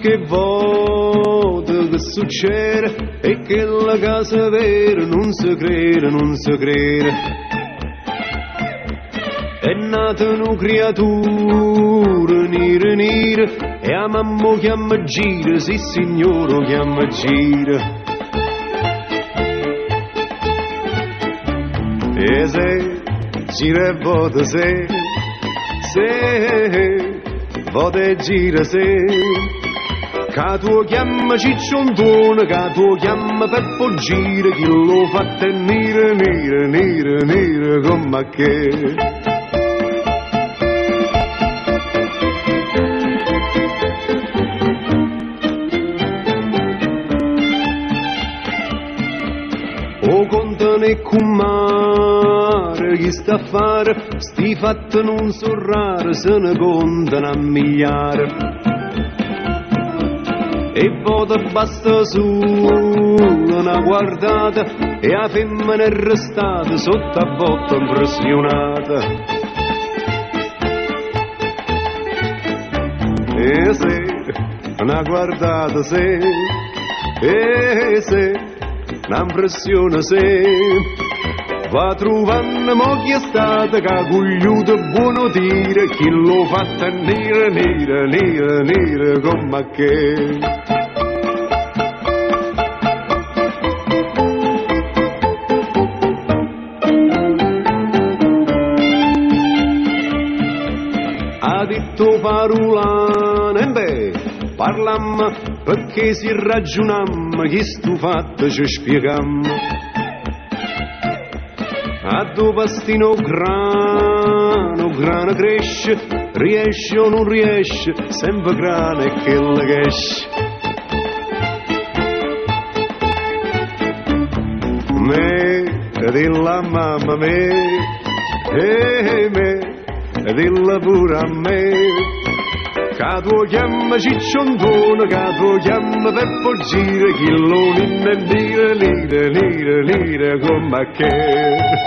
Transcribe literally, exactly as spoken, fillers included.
che volta che succede e che la casa vera non si crede, non si crede. È nata una creatura nera nera e a mamma chiama gira, sì signore chiama gira. E se gira e vota se, se vota e gira se, che tu chiama cicciondone, che tu chiama Peppo gira, chi lo fa tenere nera, nera, nera come che. O contano e cummare, chi sta a fare, sti fatti non so rari, se ne contano a migliaia. E vota basta solo una guardata, e la femmina è restata sotto a botta impressionata. E se una guardata se, e se l'impressione se va trovando moglie stata che ha cogliuto buono dire chi lo fa tenere nera, nera, nera come che. Ha detto parolane, beh, parlammo perché si ragionammo, che sto fatto ci spiegam. A dove pastino grano, grano cresce, riesce o non riesce, sempre grano è che le esce. Me, dilla mamma me, e me, dilla pure a me, che tu chiama cicciondone, che tu chiama Peppo gira, chi lo ninna dire, lire, lire, lire come che.